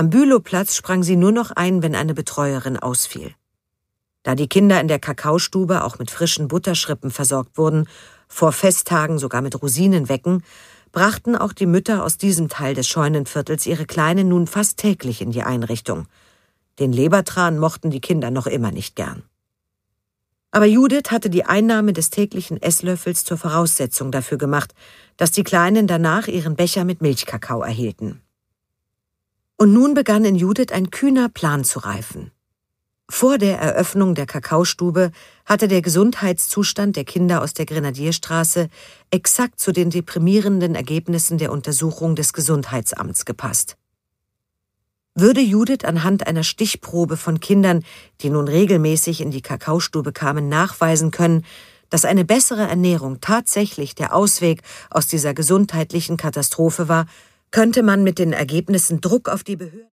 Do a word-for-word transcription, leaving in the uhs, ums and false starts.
Am Bülowplatz sprang sie nur noch ein, wenn eine Betreuerin ausfiel. Da die Kinder in der Kakaostube auch mit frischen Butterschrippen versorgt wurden, vor Festtagen sogar mit Rosinenwecken, brachten auch die Mütter aus diesem Teil des Scheunenviertels ihre Kleinen nun fast täglich in die Einrichtung. Den Lebertran mochten die Kinder noch immer nicht gern. Aber Judith hatte die Einnahme des täglichen Esslöffels zur Voraussetzung dafür gemacht, dass die Kleinen danach ihren Becher mit Milchkakao erhielten. Und nun begann in Judith ein kühner Plan zu reifen. Vor der Eröffnung der Kakaostube hatte der Gesundheitszustand der Kinder aus der Grenadierstraße exakt zu den deprimierenden Ergebnissen der Untersuchung des Gesundheitsamts gepasst. Würde Judith anhand einer Stichprobe von Kindern, die nun regelmäßig in die Kakaostube kamen, nachweisen können, dass eine bessere Ernährung tatsächlich der Ausweg aus dieser gesundheitlichen Katastrophe war, könnte man mit den Ergebnissen Druck auf die Behörden